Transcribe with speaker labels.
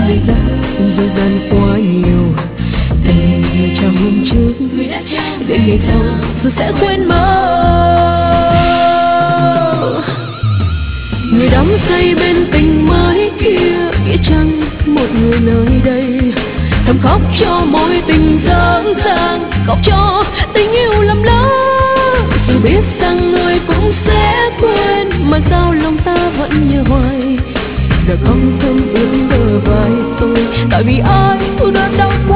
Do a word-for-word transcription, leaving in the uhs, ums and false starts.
Speaker 1: người đã dối gian quá nhiều. Tình người chào hôm trước, đến ngày sau rồi sẽ quên mất. Người đắm say bên tình mới kia, nghĩa chăng một người nơi đây thầm khóc cho mối tình dở dang, khóc cho tình yêu lầm lỡ. Dù biết rằng người cũng sẽ quên, mà sao lòng ta vẫn nhớ hoài. Giờ không thơm ướt bờ vai tôi, tại vì ai thu đớn đau